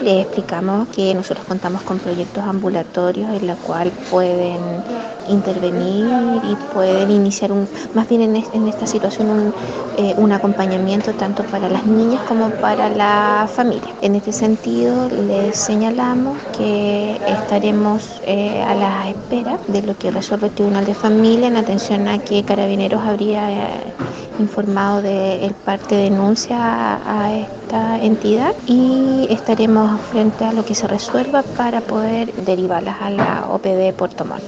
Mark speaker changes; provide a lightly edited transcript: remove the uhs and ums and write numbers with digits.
Speaker 1: Le explicamos que nosotros contamos con proyectos ambulatorios en los cuales pueden intervenir y pueden iniciar más bien en esta situación un acompañamiento tanto para las niñas como para la familia. En este sentido, les señalamos que estaremos a la espera de lo que resuelve el Tribunal de Familia en atención a que Carabineros habría informado del parte de denuncia a esta entidad y estaremos frente a lo que se resuelva para poder derivarlas a la OPD Puerto Montt.